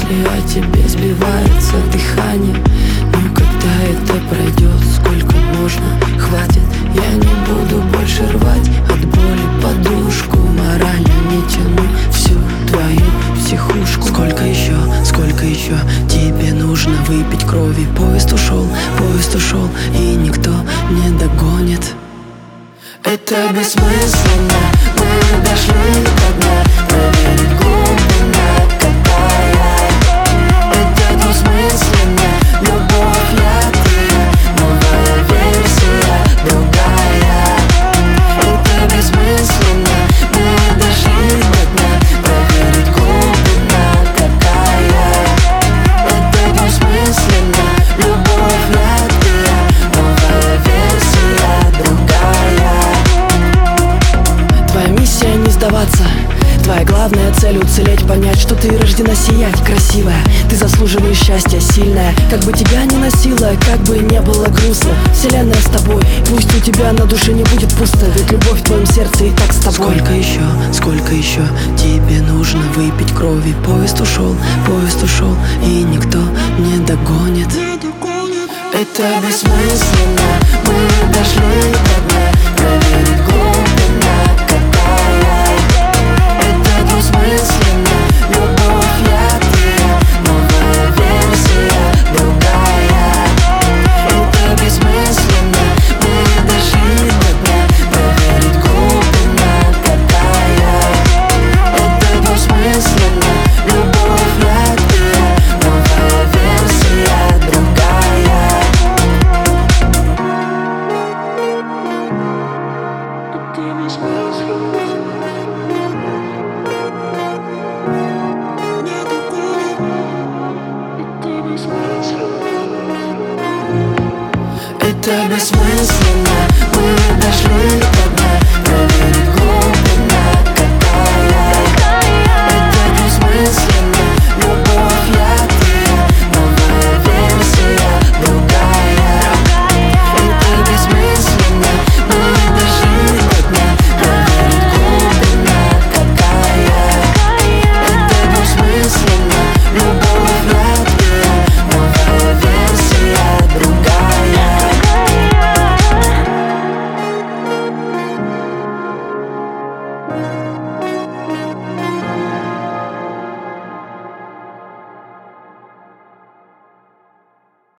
мысли о тебе сбивается дыхание. Но когда это пройдет, сколько можно, хватит. Я не буду больше рвать от боли подушку. Морально не тяну всю твою психушку. Сколько еще тебе нужно выпить крови? Поезд ушел, и никто не догонит. Это бессмысленно, мы дошли до дна. Проверить глубина какая. Это двусмысленно, любовь ядкая. Новая версия, другая. Это бессмысленно, мы дошли до дна. Проверить глубина какая. Это двусмысленно, любовь ядкая. Новая версия, другая. Твоя миссия не сдаваться. Твоя главная цель — уцелеть, понять, что ты рождена сиять. Красивая, ты заслуживаешь счастья, сильная. Как бы тебя ни носило, как бы не было грустно, вселенная с тобой. Пусть у тебя на душе не будет пусто, ведь любовь в твоем сердце и так с тобой. Сколько еще тебе нужно выпить крови? Поезд ушел, и никто не догонит. Это бессмысленно, мы дошли до дна.